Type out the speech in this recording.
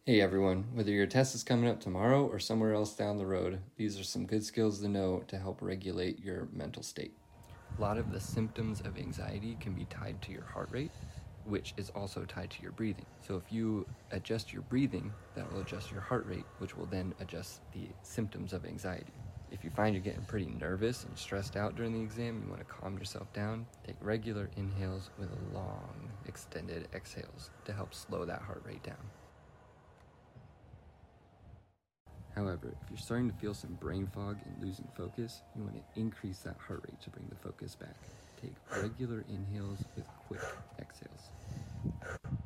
Hey everyone, whether your test is coming up tomorrow or somewhere else down the road, these are some good skills to know to help regulate your mental state. A lot of the symptoms of anxiety can be tied to your heart rate, which is also tied to your breathing. So if you adjust your breathing, that will adjust your heart rate, which will then adjust the symptoms of anxiety. If you find you're getting pretty nervous and stressed out during the exam, you want to calm yourself down, take regular inhales with long, extended exhales to help slow that heart rate down. However, if you're starting to feel some brain fog and losing focus, you want to increase that heart rate to bring the focus back. Take regular inhales with quick exhales.